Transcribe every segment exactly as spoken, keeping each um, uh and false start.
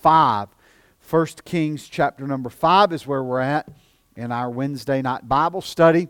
five. First Kings chapter number five is where we're at in our Wednesday night Bible study.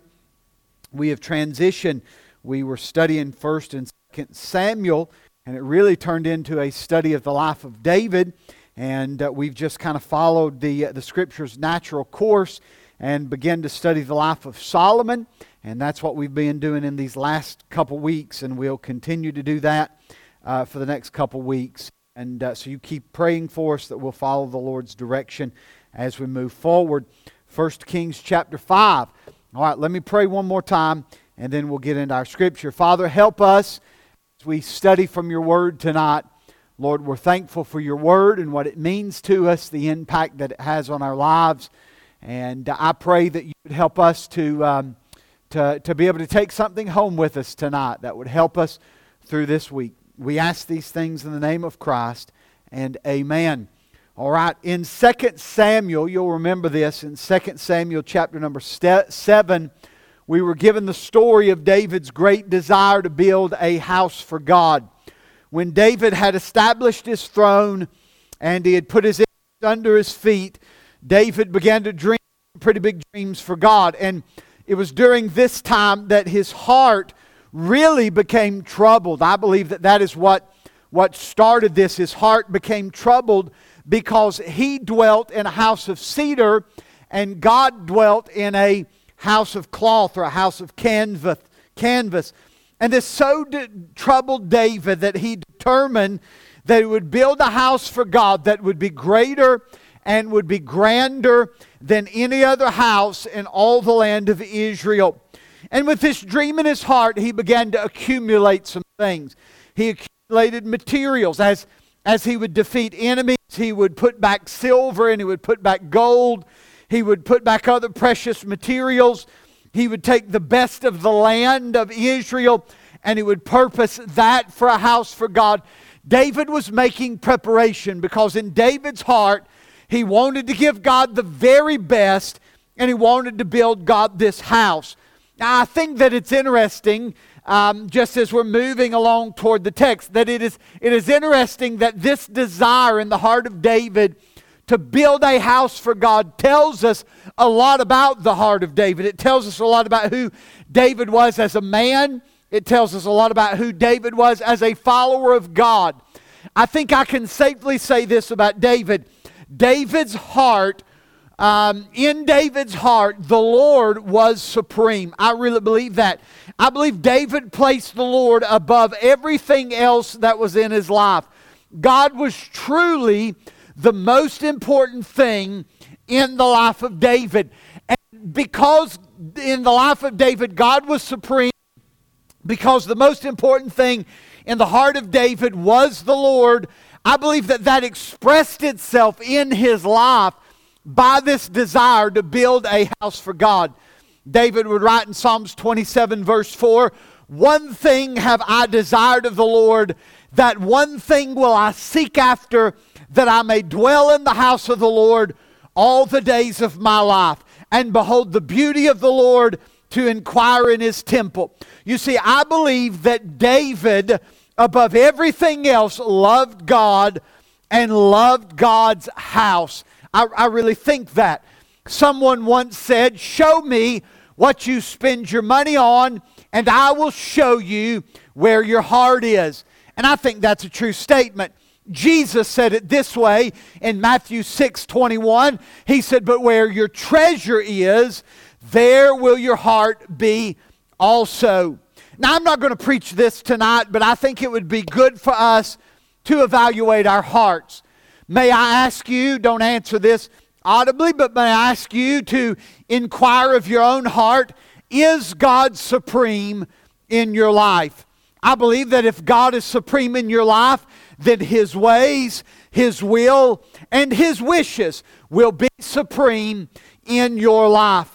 We have transitioned. We were studying First and Second Samuel, and it really turned into a study of the life of David. And uh, we've just kind of followed the uh, the Scripture's natural course and began to study the life of Solomon. And that's what we've been doing in these last couple weeks, and we'll continue to do that uh, for the next couple weeks. And uh, so you keep praying for us that we'll follow the Lord's direction as we move forward. First Kings chapter five. All right, let me pray one more time, and then we'll get into our Scripture. Father, help us as we study from your Word tonight. Lord, we're thankful for your Word and what it means to us, the impact that it has on our lives. And I pray that you would help us to, um, to, to be able to take something home with us tonight that would help us through this week. We ask these things in the name of Christ, and amen. All right, in Second Samuel, you'll remember this, in Second Samuel chapter number seven, we were given the story of David's great desire to build a house for God. When David had established his throne and he had put his enemies under his feet, David began to dream pretty big dreams for God. And it was during this time that his heart really became troubled. I believe that that is what, what started this. His heart became troubled because he dwelt in a house of cedar and God dwelt in a house of cloth or a house of canvas. canvas. And this so d- troubled David that he determined that he would build a house for God that would be greater and would be grander than any other house in all the land of Israel. And with this dream in his heart, he began to accumulate some things. He accumulated materials. As, as he would defeat enemies, he would put back silver and he would put back gold. He would put back other precious materials. He would take the best of the land of Israel and he would purpose that for a house for God. David was making preparation because in David's heart, he wanted to give God the very best and he wanted to build God this house. Now, I think that it's interesting, um, just as we're moving along toward the text, that it is, it is interesting that this desire in the heart of David to build a house for God tells us a lot about the heart of David. It tells us a lot about who David was as a man. It tells us a lot about who David was as a follower of God. I think I can safely say this about David. David's heart, um, in David's heart, the Lord was supreme. I really believe that. I believe David placed the Lord above everything else that was in his life. God was truly the most important thing in the life of David. And because in the life of David, God was supreme, because the most important thing in the heart of David was the Lord, I believe that that expressed itself in his life by this desire to build a house for God. David would write in Psalms twenty-seven verse four, "One thing have I desired of the Lord, that one thing will I seek after, that I may dwell in the house of the Lord all the days of my life, and behold the beauty of the Lord, to inquire in his temple." You see, I believe that David, above everything else, loved God and loved God's house. I, I really think that. Someone once said, "Show me what you spend your money on, and I will show you where your heart is." And I think that's a true statement. Jesus said it this way in Matthew six twenty-one. He said, "But where your treasure is, there will your heart be also." Now, I'm not going to preach this tonight, but I think it would be good for us to evaluate our hearts. May I ask you, don't answer this audibly, but may I ask you to inquire of your own heart, is God supreme in your life? I believe that if God is supreme in your life, then His ways, His will, and His wishes will be supreme in your life.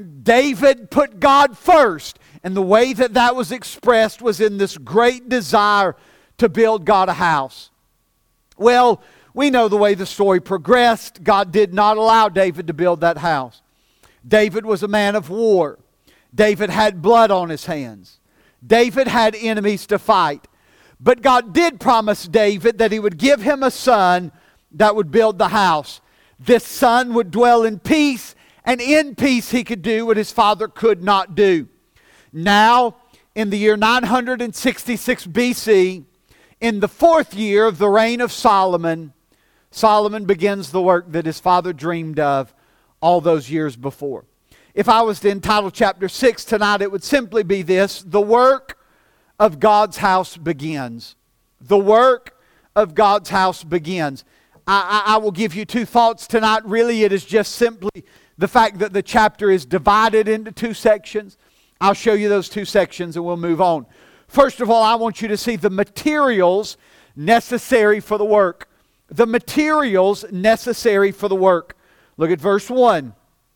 David put God first, and the way that that was expressed was in this great desire to build God a house. Well, we know the way the story progressed. God did not allow David to build that house. David was a man of war. David had blood on his hands. David had enemies to fight. But God did promise David that He would give him a son that would build the house. This son would dwell in peace, and in peace he could do what his father could not do. Now, in the year nine hundred sixty-six B C, in the fourth year of the reign of Solomon, Solomon begins the work that his father dreamed of all those years before. If I was to entitle chapter six tonight, it would simply be this: the work of God's house begins. The work of God's house begins. I, I, I will give you two thoughts tonight. Really, it is just simply the fact that the chapter is divided into two sections. I'll show you those two sections and we'll move on. First of all, I want you to see the materials necessary for the work. The materials necessary for the work. Look at verse one.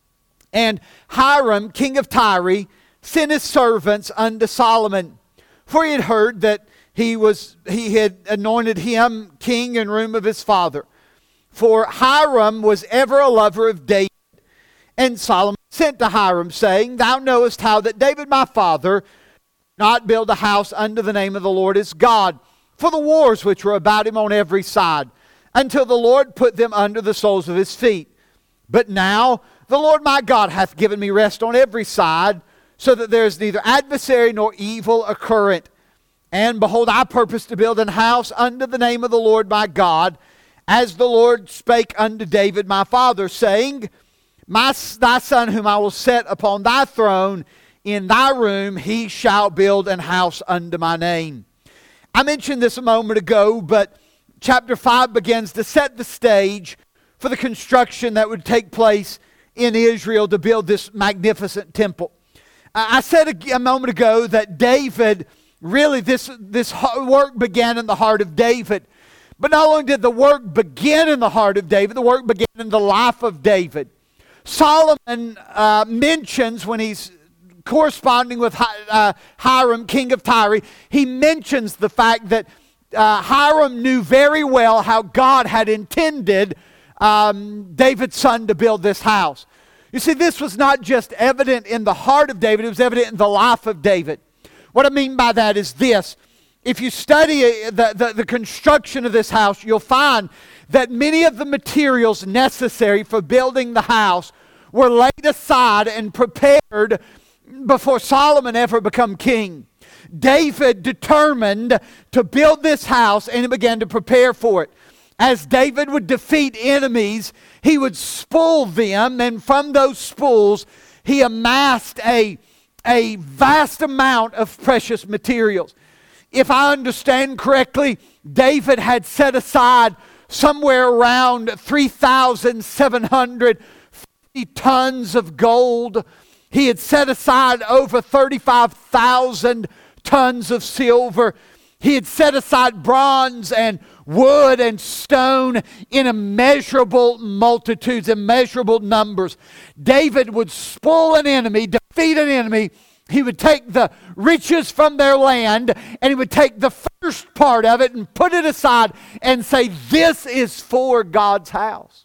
And Hiram, king of Tyre, sent his servants unto Solomon, for he had heard that he was he had anointed him king in room of his father. For Hiram was ever a lover of David. And Solomon sent to Hiram, saying, Thou knowest how that David my father not build a house unto the name of the Lord his God, for the wars which were about him on every side, until the Lord put them under the soles of his feet. But now the Lord my God hath given me rest on every side, so that there is neither adversary nor evil occurrent. And behold, I purpose to build an house unto the name of the Lord my God, as the Lord spake unto David my father, saying, My, thy son whom I will set upon thy throne in thy room, he shall build an house unto my name. I mentioned this a moment ago, but chapter five begins to set the stage for the construction that would take place in Israel to build this magnificent temple. I said a, a moment ago that David, really this, this work began in the heart of David. But not only did the work begin in the heart of David, the work began in the life of David. Solomon uh, mentions, when he's corresponding with uh, Hiram, king of Tyre, he mentions the fact that uh, Hiram knew very well how God had intended um, David's son to build this house. You see, this was not just evident in the heart of David, it was evident in the life of David. What I mean by that is this: if you study the, the, the construction of this house, you'll find that many of the materials necessary for building the house were laid aside and prepared before Solomon ever became king. David determined to build this house, and he began to prepare for it. As David would defeat enemies, he would spoil them, and from those spoils, he amassed a, a vast amount of precious materials. If I understand correctly, David had set aside somewhere around three thousand seven hundred fifty tons of gold. He had set aside over thirty-five thousand tons of silver. He had set aside bronze and wood and stone in immeasurable multitudes, immeasurable numbers. David would spoil an enemy, defeat an enemy. He would take the riches from their land, and he would take the first part of it and put it aside and say, this is for God's house.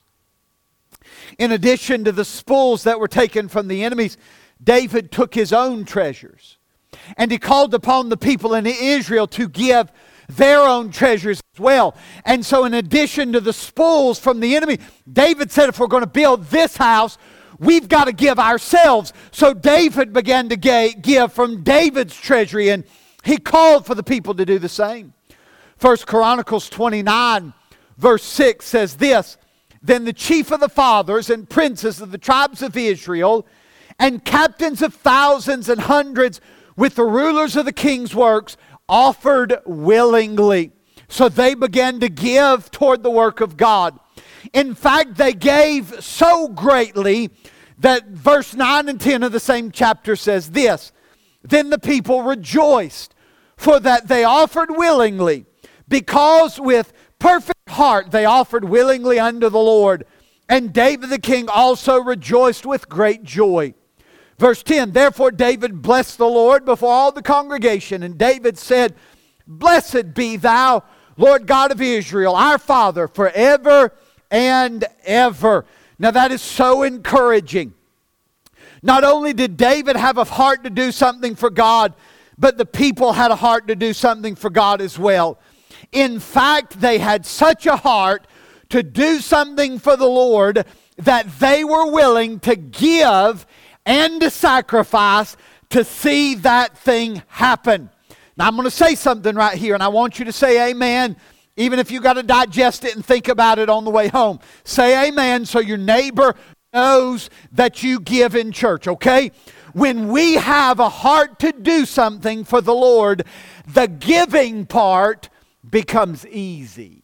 In addition to the spoils that were taken from the enemies, David took his own treasures. And he called upon the people in Israel to give their own treasures as well. And so in addition to the spoils from the enemy, David said, if we're going to build this house, we've got to give ourselves. So David began to give from David's treasury, and he called for the people to do the same. First Chronicles twenty-nine, verse six says this: Then the chief of the fathers and princes of the tribes of Israel, and captains of thousands and hundreds, with the rulers of the king's works, offered willingly. So they began to give toward the work of God. In fact, they gave so greatly that verse nine and ten of the same chapter says this: Then the people rejoiced, for that they offered willingly, because with perfect heart they offered willingly unto the Lord. And David the king also rejoiced with great joy. Verse ten, Therefore David blessed the Lord before all the congregation. And David said, Blessed be thou, Lord God of Israel, our Father, forever and ever. Now that is so encouraging. Not only did David have a heart to do something for God, but the people had a heart to do something for God as well. In fact, they had such a heart to do something for the Lord that they were willing to give and to sacrifice to see that thing happen. Now I'm going to say something right here, and I want you to say amen, even if you got to digest it and think about it on the way home. Say amen so your neighbor knows that you give in church, okay? When we have a heart to do something for the Lord, the giving part becomes easy.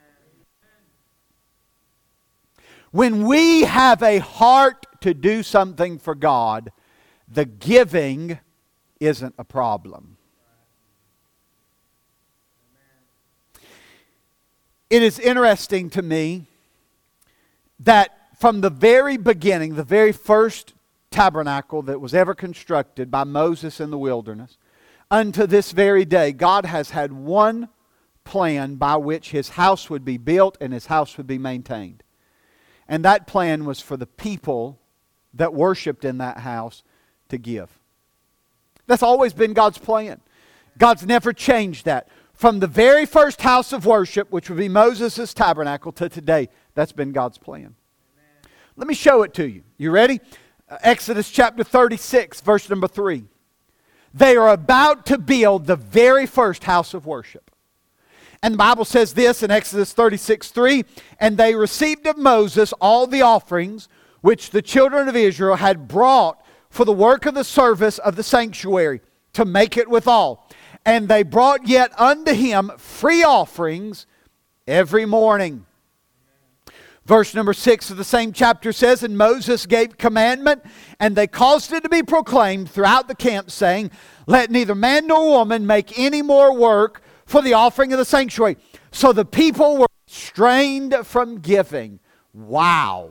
When we have a heart to do something for God, the giving isn't a problem. It is interesting to me that from the very beginning, the very first tabernacle that was ever constructed by Moses in the wilderness, unto this very day, God has had one plan by which His house would be built and His house would be maintained. And that plan was for the people that worshiped in that house to give. That's always been God's plan. God's never changed that. From the very first house of worship, which would be Moses' tabernacle, to today, that's been God's plan. Amen. Let me show it to you. You ready? Uh, Exodus chapter thirty-six, verse number three. They are about to build the very first house of worship. And the Bible says this in Exodus thirty-six three, and they received of Moses all the offerings which the children of Israel had brought for the work of the service of the sanctuary, to make it withal. And they brought yet unto him free offerings every morning. Verse number six of the same chapter says, and Moses gave commandment, and they caused it to be proclaimed throughout the camp, saying, let neither man nor woman make any more work for the offering of the sanctuary. So the people were restrained from giving. Wow.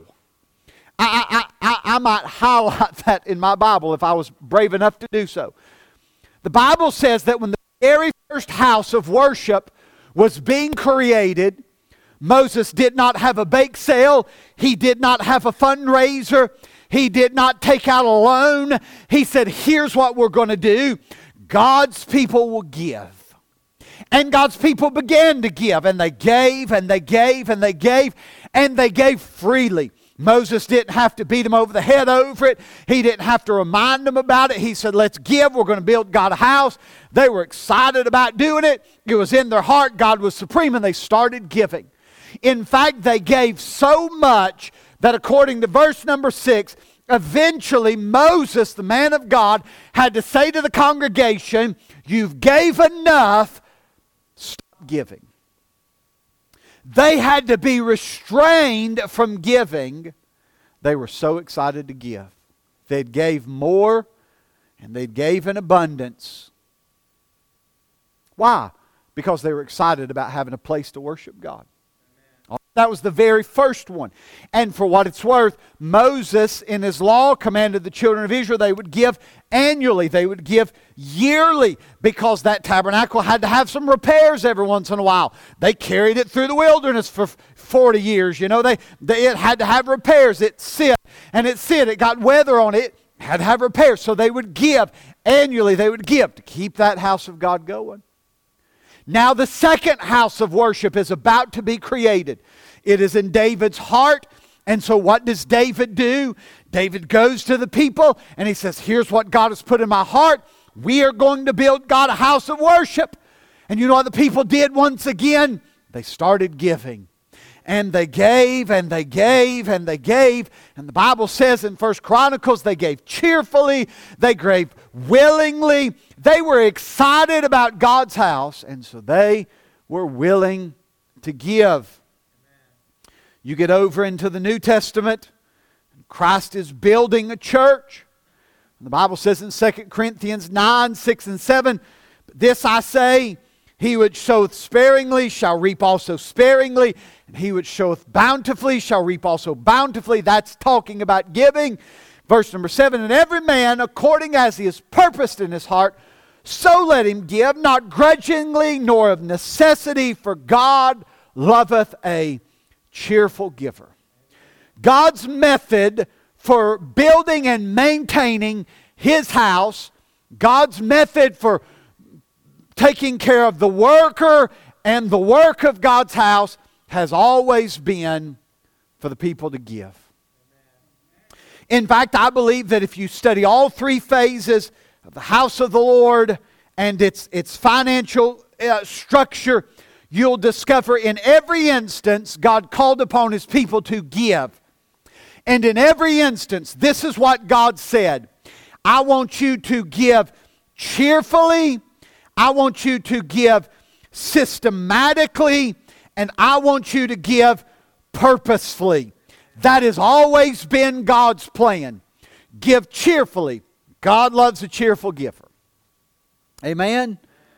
I, I, I, I might highlight that in my Bible if I was brave enough to do so. The Bible says that when the very first house of worship was being created, Moses did not have a bake sale. He did not have a fundraiser. He did not take out a loan. He said, here's what we're going to do. God's people will give. And God's people began to give, and they gave, and they gave, and they gave, and they gave freely. Moses didn't have to beat them over the head over it. He didn't have to remind them about it. He said, let's give. We're going to build God a house. They were excited about doing it. It was in their heart. God was supreme, and they started giving. In fact, they gave so much that according to verse number six, eventually Moses, the man of God, had to say to the congregation, you've gave enough, stop giving. They had to be restrained from giving. They were so excited to give. They gave more, and they gave in abundance. Why? Because they were excited about having a place to worship God. That was the very first one. And for what it's worth, Moses in his law commanded the children of Israel they would give annually. They would give yearly, because that tabernacle had to have some repairs every once in a while. They carried it through the wilderness for forty years. You know, they, they it had to have repairs. It sit and it sit. It got weather on it. It had to have repairs. So they would give annually. They would give to keep that house of God going. Now the second house of worship is about to be created. It is in David's heart. And so what does David do? David goes to the people and he says, here's what God has put in my heart. We are going to build God a house of worship. And you know what the people did once again? They started giving. And they gave, and they gave, and they gave. And the Bible says in First Chronicles, they gave cheerfully, they gave willingly. They were excited about God's house, and so they were willing to give. You get over into the New Testament, Christ is building a church. The Bible says in Second Corinthians nine, six and seven, this I say, he which soweth sparingly shall reap also sparingly, and he which soweth bountifully shall reap also bountifully. That's talking about giving. Verse number seven, and every man according as he is purposed in his heart, so let him give, not grudgingly nor of necessity, for God loveth a cheerful giver. God's method for building and maintaining His house, God's method for taking care of the worker and the work of God's house, has always been for the people to give. In fact, I believe that if you study all three phases of the house of the Lord and its, its financial uh, structure, you'll discover in every instance God called upon His people to give. And in every instance, this is what God said. I want you to give cheerfully. I want you to give systematically. And I want you to give purposefully. That has always been God's plan. Give cheerfully. God loves a cheerful giver. Amen?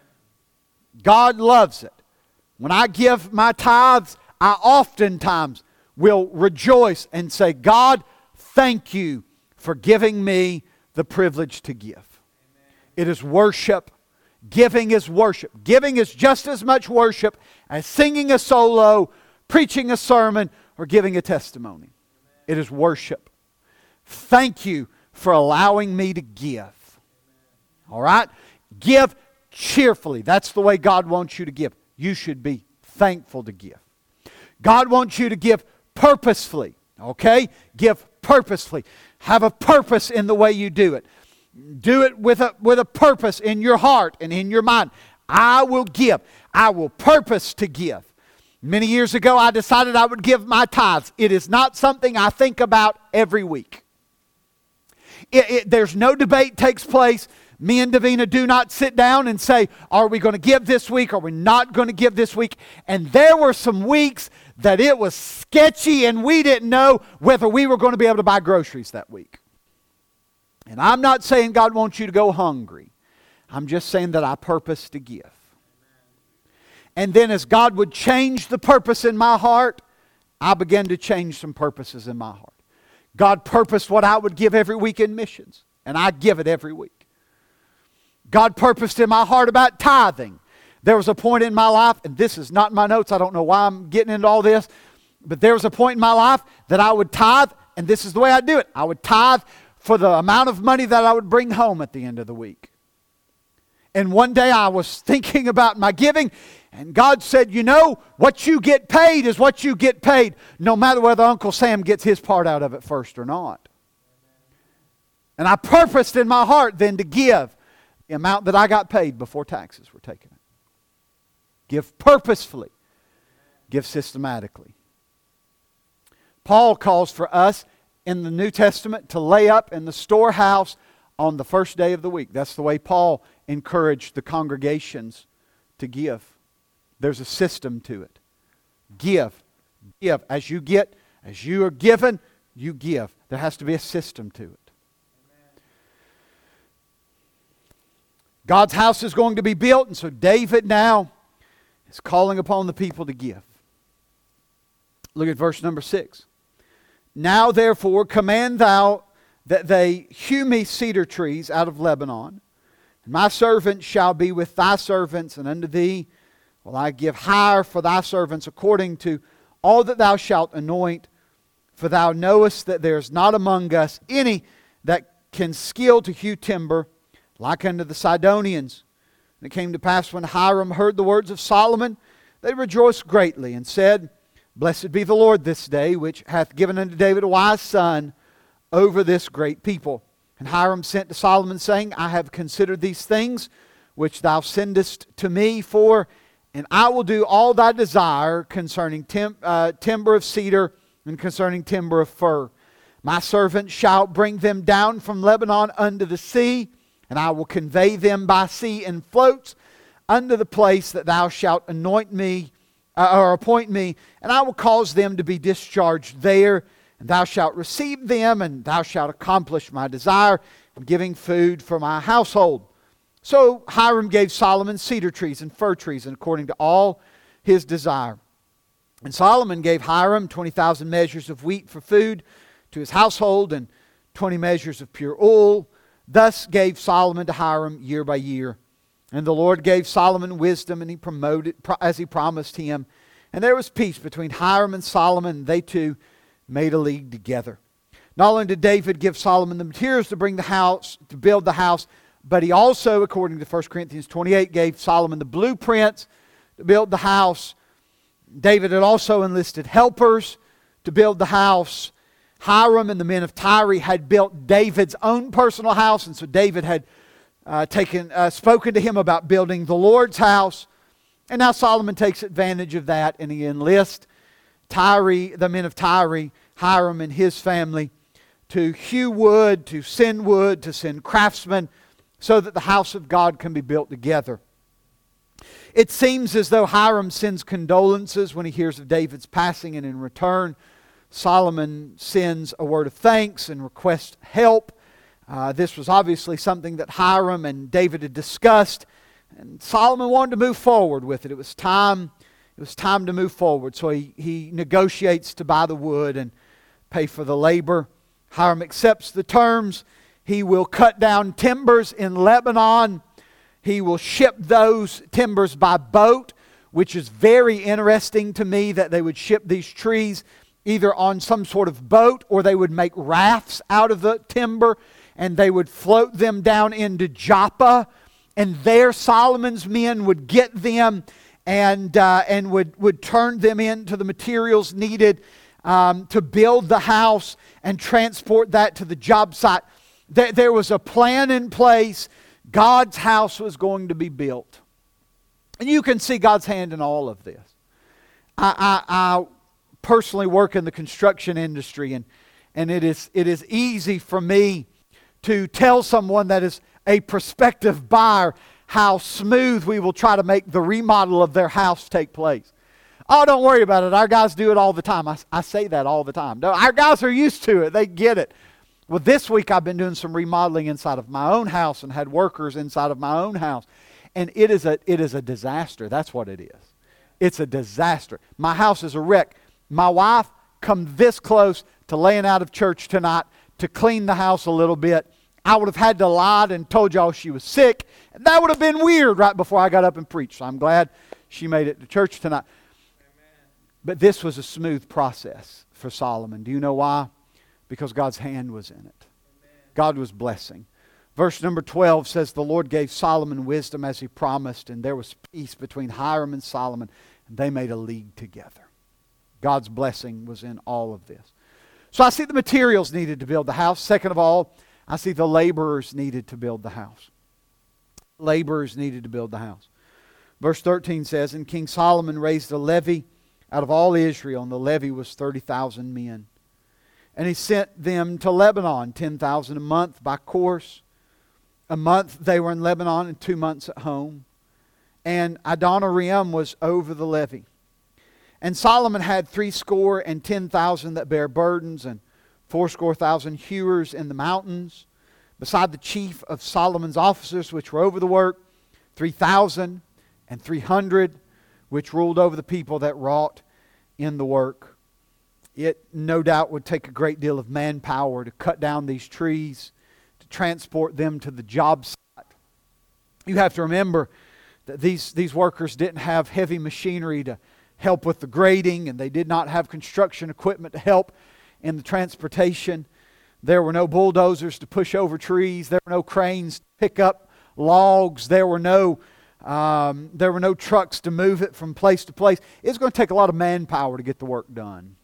God loves it. When I give my tithes, I oftentimes will rejoice and say, God, thank you for giving me the privilege to give. Amen. It is worship. Giving is worship. Giving is just as much worship as singing a solo, preaching a sermon, or giving a testimony. Amen. It is worship. Thank you for allowing me to give. Amen. All right? Give cheerfully. That's the way God wants you to give. You should be thankful to give. God wants you to give purposefully. Okay? Give purposefully. Have a purpose in the way you do it. Do it with a, with a purpose in your heart and in your mind. I will give. I will purpose to give. Many years ago, I decided I would give my tithes. It is not something I think about every week. It, it, there's no debate takes place. Me and Davina do not sit down and say, are we going to give this week? Are we not going to give this week? And there were some weeks that it was sketchy and we didn't know whether we were going to be able to buy groceries that week. And I'm not saying God wants you to go hungry. I'm just saying that I purpose to give. And then as God would change the purpose in my heart, I began to change some purposes in my heart. God purposed what I would give every week in missions. And I give it every week. God purposed in my heart about tithing. There was a point in my life, and this is not in my notes, I don't know why I'm getting into all this, but there was a point in my life that I would tithe, and this is the way I do it. I would tithe for the amount of money that I would bring home at the end of the week. And one day I was thinking about my giving, and God said, you know, what you get paid is what you get paid, no matter whether Uncle Sam gets his part out of it first or not. And I purposed in my heart then to give the amount that I got paid before taxes were taken. Give purposefully. Give systematically. Paul calls for us in the New Testament to lay up in the storehouse on the first day of the week. That's the way Paul encouraged the congregations to give. There's a system to it. Give. Give. As you get, as you are given, you give. There has to be a system to it. God's house is going to be built, and so David now is calling upon the people to give. Look at verse number six. Now therefore command thou that they hew me cedar trees out of Lebanon, and my servants shall be with thy servants, and unto thee will I give hire for thy servants according to all that thou shalt anoint. For thou knowest that there is not among us any that can skill to hew timber, like unto the Sidonians. And it came to pass when Hiram heard the words of Solomon, they rejoiced greatly, and said, Blessed be the Lord this day, which hath given unto David a wise son over this great people. And Hiram sent to Solomon, saying, I have considered these things which thou sendest to me for, and I will do all thy desire concerning tim- uh, timber of cedar and concerning timber of fir. My servant shall bring them down from Lebanon unto the sea, and I will convey them by sea in floats unto the place that thou shalt anoint me, uh, or appoint me, and I will cause them to be discharged there, and thou shalt receive them, and thou shalt accomplish my desire in giving food for my household. So Hiram gave Solomon cedar trees and fir trees, and according to all his desire. And Solomon gave Hiram twenty thousand measures of wheat for food to his household, and twenty measures of pure oil. Thus gave Solomon to Hiram year by year. And the Lord gave Solomon wisdom, and he promoted as he promised him. And there was peace between Hiram and Solomon, and they two made a league together. Not only did David give Solomon the materials to bring the house, to build the house, but he also, according to First Corinthians twenty-eight, gave Solomon the blueprints to build the house. David had also enlisted helpers to build the house. Hiram and the men of Tyre had built David's own personal house, and so David had uh, taken, uh, spoken to him about building the Lord's house. And now Solomon takes advantage of that, and he enlists Tyre, the men of Tyre, Hiram and his family, to hew wood, to send wood, to send craftsmen, so that the house of God can be built together. It seems as though Hiram sends condolences when he hears of David's passing, and in return, Solomon sends a word of thanks and requests help. Uh, this was obviously something that Hiram and David had discussed, and Solomon wanted to move forward with it. It was time, it was time to move forward. So he, he negotiates to buy the wood and pay for the labor. Hiram accepts the terms. He will cut down timbers in Lebanon. He will ship those timbers by boat, which is very interesting to me that they would ship these trees either on some sort of boat, or they would make rafts out of the timber and they would float them down into Joppa, and there Solomon's men would get them and uh, and would, would turn them into the materials needed um, to build the house and transport that to the job site. There, there was a plan in place. God's house was going to be built. And you can see God's hand in all of this. I, I, I personally work in the construction industry, and, and it is it is easy for me to tell someone that is a prospective buyer how smooth we will try to make the remodel of their house take place. Oh, don't worry about it. Our guys do it all the time. I, I say that all the time. No, our guys are used to it. They get it. Well, this week I've been doing some remodeling inside of my own house and had workers inside of my own house. And it is a it is a disaster. That's what it is. It's a disaster. My house is a wreck. My wife come this close to laying out of church tonight to clean the house a little bit. I would have had to lie and told y'all she was sick. And that would have been weird right before I got up and preached. So I'm glad she made it to church tonight. Amen. But this was a smooth process for Solomon. Do you know why? Because God's hand was in it. Amen. God was blessing. Verse number twelve says, the Lord gave Solomon wisdom as he promised, and there was peace between Hiram and Solomon, and they made a league together. God's blessing was in all of this. So I see the materials needed to build the house. Second of all, I see the laborers needed to build the house. Laborers needed to build the house. Verse thirteen says, and King Solomon raised a levy out of all Israel, and the levy was thirty thousand men. And he sent them to Lebanon, ten thousand a month by course. A month they were in Lebanon and two months at home. And Adoniram was over the levy. And Solomon had threescore and ten thousand that bare burdens, and fourscore thousand hewers in the mountains. Beside the chief of Solomon's officers which were over the work, three thousand and three hundred, which ruled over the people that wrought in the work. It no doubt would take a great deal of manpower to cut down these trees, to transport them to the job site. You have to remember that these, these workers didn't have heavy machinery to help with the grading, and they did not have construction equipment to help in the transportation. There were no bulldozers to push over trees. There were no cranes to pick up logs. There were no um, there were no trucks to move it from place to place. It's going to take a lot of manpower to get the work done.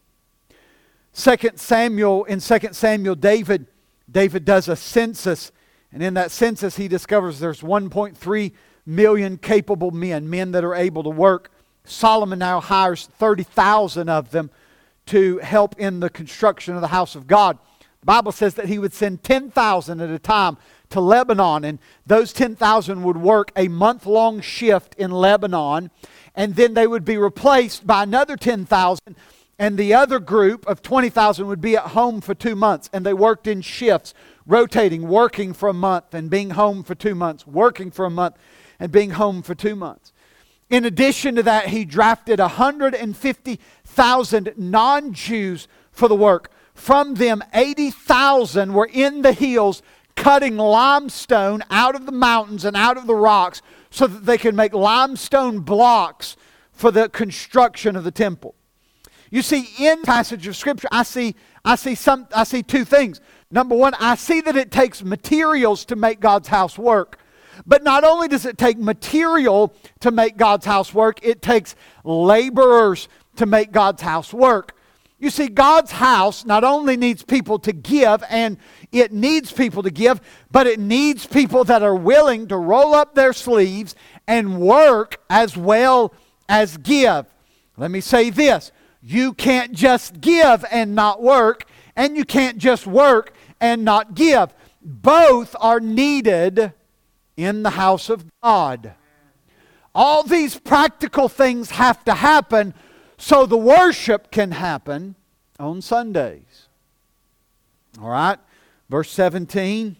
Second Samuel, in Second Samuel, David, David does a census, and in that census he discovers there's one point three million capable men, men that are able to work. Solomon now hires thirty thousand of them to help in the construction of the house of God. The Bible says that he would send ten thousand at a time to Lebanon, and those ten thousand would work a month-long shift in Lebanon, and then they would be replaced by another ten thousand, and the other group of twenty thousand would be at home for two months, and they worked in shifts, rotating, working for a month and being home for two months, working for a month and being home for two months. In addition to that, he drafted one hundred fifty thousand non-Jews for the work. From them, eighty thousand were in the hills cutting limestone out of the mountains and out of the rocks so that they could make limestone blocks for the construction of the temple. You see, in the passage of Scripture, I see, I see some, I see two things. Number one, I see that it takes materials to make God's house work. But not only does it take material to make God's house work, it takes laborers to make God's house work. You see, God's house not only needs people to give, and it needs people to give, but it needs people that are willing to roll up their sleeves and work as well as give. Let me say this. You can't just give and not work, and you can't just work and not give. Both are needed in the house of God. All these practical things have to happen so the worship can happen on Sundays. All right? Verse seventeen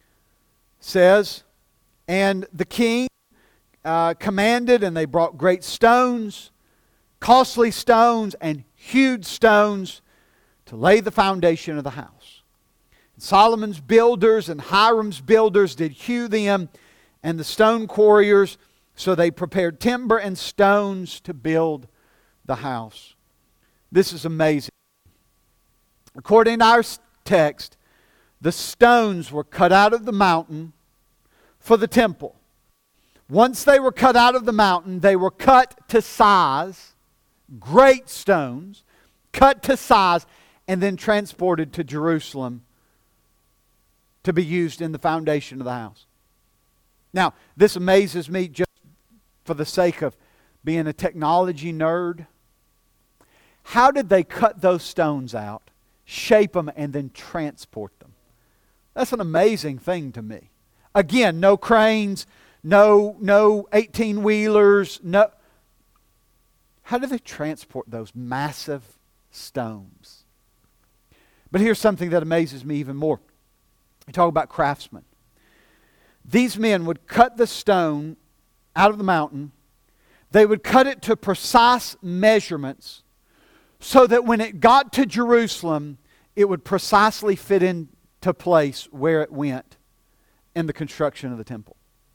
says, and the king uh, commanded, and they brought great stones, costly stones, and huge stones to lay the foundation of the house. And Solomon's builders and Hiram's builders did hew them, and the stone quarriers, so they prepared timber and stones to build the house. This is amazing. According to our text, the stones were cut out of the mountain for the temple. Once they were cut out of the mountain, they were cut to size, great stones, cut to size, and then transported to Jerusalem to be used in the foundation of the house. Now, this amazes me just for the sake of being a technology nerd. How did they cut those stones out, shape them, and then transport them? That's an amazing thing to me. Again, no cranes, no no eighteen-wheelers, no. How do they transport those massive stones? But here's something that amazes me even more. You talk about craftsmen. These men would cut the stone out of the mountain. They would cut it to precise measurements so that when it got to Jerusalem, it would precisely fit into place where it went in the construction of the temple.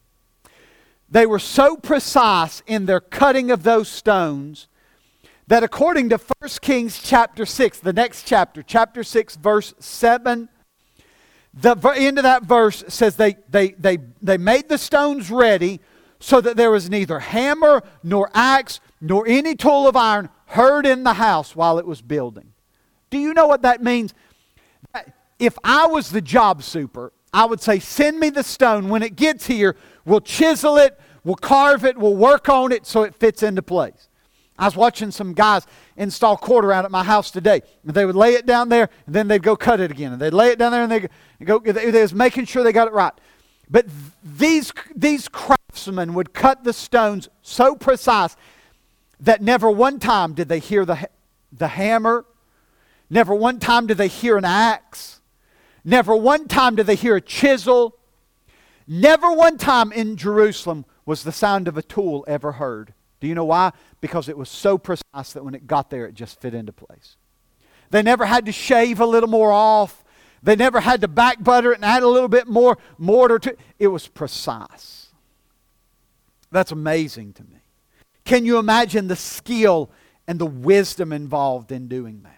They were so precise in their cutting of those stones that according to First Kings chapter six, the next chapter, chapter six, verse seven, the end of that verse says they, they, they, they made the stones ready so that there was neither hammer nor axe nor any tool of iron heard in the house while it was building. Do you know what that means? If I was the job super, I would say, send me the stone. When it gets here, we'll chisel it, we'll carve it, we'll work on it so it fits into place. I was watching some guys install quarter out at my house today. They would lay it down there, and then they'd go cut it again. And they'd lay it down there, and they'd go, they was making sure they got it right. But these, these craftsmen would cut the stones so precise that never one time did they hear the, the hammer. Never one time did they hear an axe. Never one time did they hear a chisel. Never one time in Jerusalem was the sound of a tool ever heard. Do you know why? Because it was so precise that when it got there, it just fit into place. They never had to shave a little more off. They never had to back butter it and add a little bit more mortar to it. It was precise. That's amazing to me. Can you imagine the skill and the wisdom involved in doing that?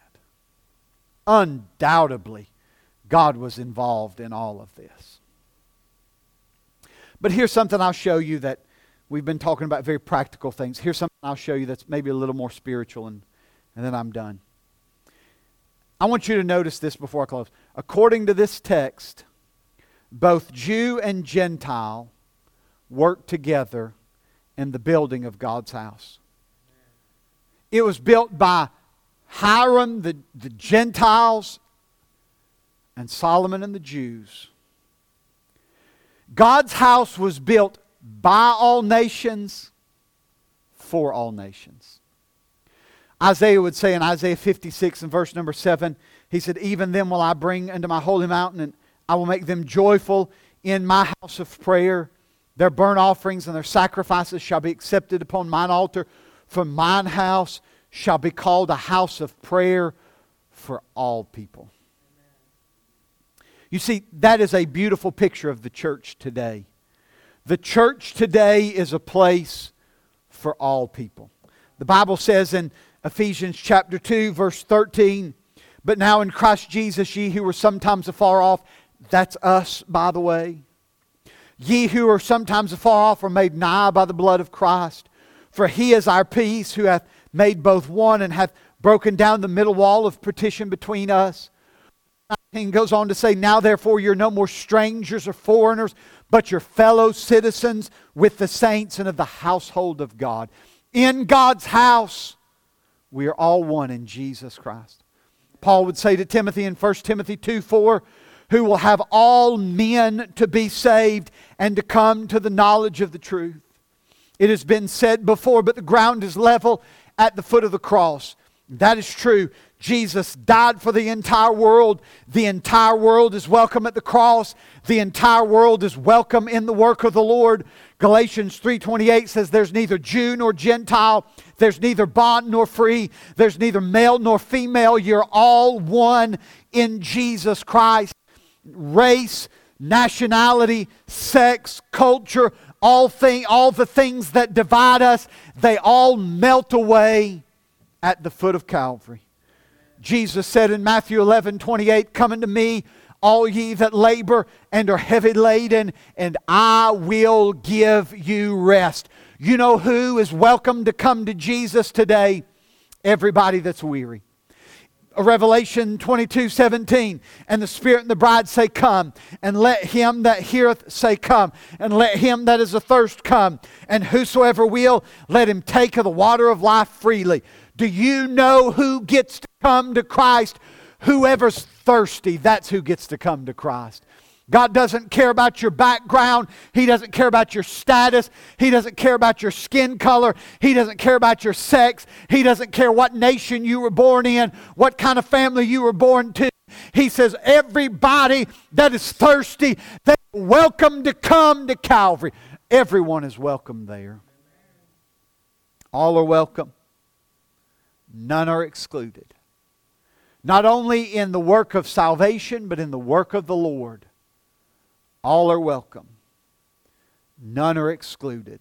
Undoubtedly, God was involved in all of this. But here's something I'll show you that we've been talking about, very practical things. Here's something I'll show you that's maybe a little more spiritual, and, and then I'm done. I want you to notice this before I close. According to this text, both Jew and Gentile worked together in the building of God's house. It was built by Hiram, the, the Gentiles, and Solomon and the Jews. God's house was built by all nations, for all nations. Isaiah would say in Isaiah fifty-six and verse number seven, he said, even them will I bring unto my holy mountain, and I will make them joyful in my house of prayer. Their burnt offerings and their sacrifices shall be accepted upon mine altar. For mine house shall be called a house of prayer for all people. You see, that is a beautiful picture of the church today. The church today is a place for all people. The Bible says in Ephesians chapter two, verse thirteen, but now in Christ Jesus ye who were sometimes afar off, that's us, by the way, Ye who are sometimes afar off are made nigh by the blood of Christ. For He is our peace, who hath made both one, and hath broken down the middle wall of partition between us. nineteen goes on to say, Now therefore you're no more strangers or foreigners, but you're fellow citizens with the saints and of the household of God. In God's house, we are all one in Jesus Christ. Paul would say to Timothy in First Timothy two four, who will have all men to be saved and to come to the knowledge of the truth. It has been said before, but the ground is level at the foot of the cross. That is true. Jesus died for the entire world. The entire world is welcome at the cross. The entire world is welcome in the work of the Lord. Galatians three twenty-eight says there's neither Jew nor Gentile. There's neither bond nor free. There's neither male nor female. You're all one in Jesus Christ. Race, nationality, sex, culture, all, thing, all the things that divide us, they all melt away at the foot of Calvary. Jesus said in Matthew eleven twenty-eight, Come unto me, all ye that labor and are heavy laden, and I will give you rest. You know who is welcome to come to Jesus today? Everybody that's weary. Revelation twenty-two seventeen, and the Spirit and the bride say, Come, and let him that heareth say, Come, and let him that is athirst come, and whosoever will, let him take of the water of life freely. Do you know who gets to come to Christ? Whoever's thirsty, that's who gets to come to Christ. God doesn't care about your background. He doesn't care about your status. He doesn't care about your skin color. He doesn't care about your sex. He doesn't care what nation you were born in, what kind of family you were born to. He says everybody that is thirsty, they're welcome to come to Calvary. Everyone is welcome there. All are welcome. None are excluded. Not only in the work of salvation, but in the work of the Lord. All are welcome. None are excluded.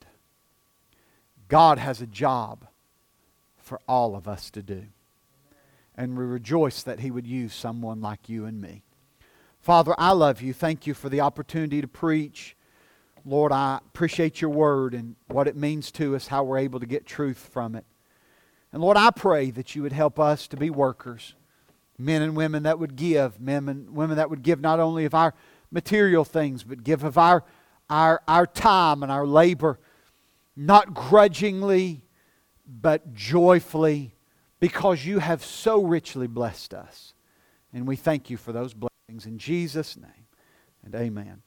God has a job for all of us to do. And we rejoice that He would use someone like you and me. Father, I love you. Thank you for the opportunity to preach. Lord, I appreciate your word and what it means to us, how we're able to get truth from it. And Lord, I pray that you would help us to be workers. Men and women that would give. Men and women that would give not only of our material things, but give of our, our, our time and our labor, not grudgingly, but joyfully, because you have so richly blessed us. And we thank you for those blessings in Jesus' name, and amen.